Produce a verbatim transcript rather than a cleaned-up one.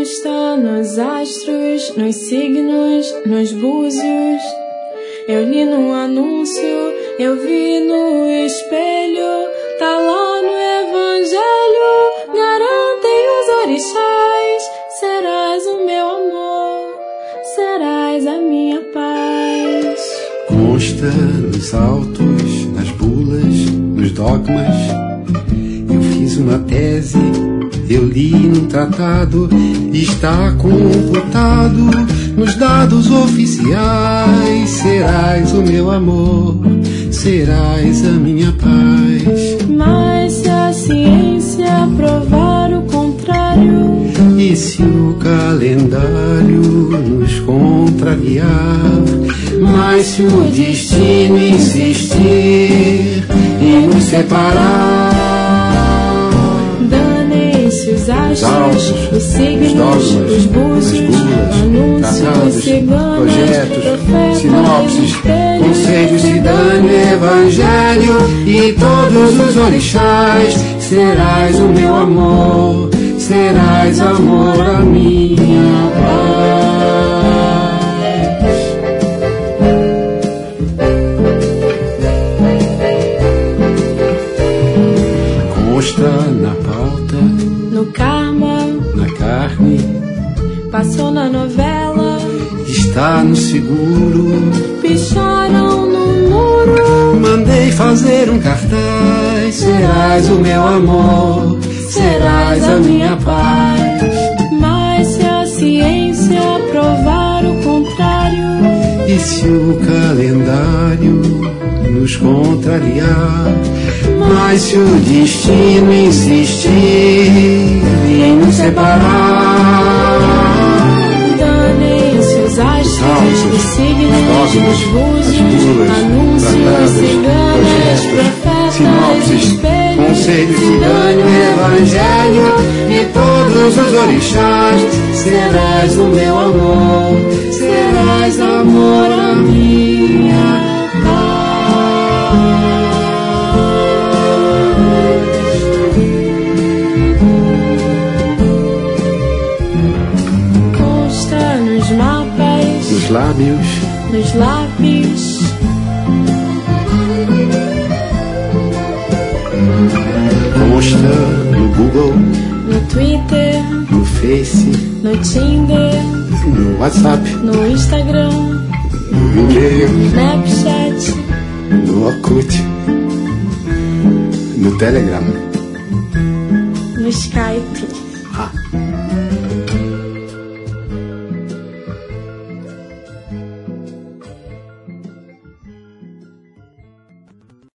consta nos astros, nos signos, nos búzios. Eu li no anúncio, eu vi no espelho, tá lá no evangelho, garantem os orixás. Serás o meu amor, serás a minha paz. Consta nos autos, nas bulas, nos dogmas. Eu fiz uma tese, eu li num tratado, está computado nos dados oficiais. Serás o meu amor, serás a minha paz. Mas se a ciência provar o contrário, e se o calendário nos contrariar, mas se o destino insistir em nos separar, danem-se os astros, os signos, os búzios, anúncios, ciganos, projetos, profetas, sinopses, espelhos, conselhos, se dane o evangelho e todos os orixás. Serás o meu amor, serás amor a minha paz. Consta na pauta, no karma, na carne, passou na novela, está no seguro. picharam no muro. Mandei fazer um cartaz, serás o meu amor, serás a minha paz. Mas se a ciência provar o contrário, e se o calendário nos contrariar, mas se o destino insistir em nos separar, danem-se os astros, os signos, os búzios, anúncios, ciganas, profetas, sinopses, espelhos, conselhos, se dane o evangelho e todos os orixás. Serás o meu amor, serás amor a minha paz. Consta nos mapas, Nos lábios, nos lápis, consta no Google, no Twitter, no Face, no Tinder, no WhatsApp, no Instagram, no e-mail, no Snapchat, no Orkut, no Telegram. no Skype.